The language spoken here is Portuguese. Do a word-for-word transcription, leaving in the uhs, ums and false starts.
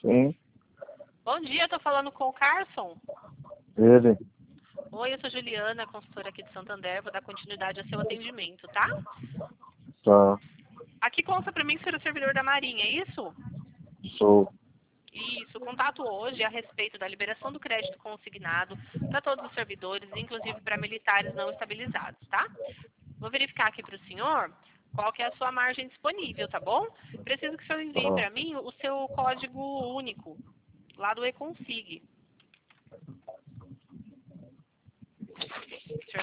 Sim, Bom dia, eu tô falando com o Carson. ele. Oi, eu sou Juliana, consultora aqui de Santander. Vou dar continuidade ao seu atendimento, tá? Tá, Aqui consta pra mim ser o servidor da Marinha, é isso? sou. Isso, o contato hoje é a respeito da liberação do crédito consignado para todos os servidores, inclusive para militares não estabilizados, tá? Vou verificar aqui para o senhor qual que é a sua margem disponível, tá bom? Preciso que o senhor envie Tá. para mim o seu código único, lá do eConsig.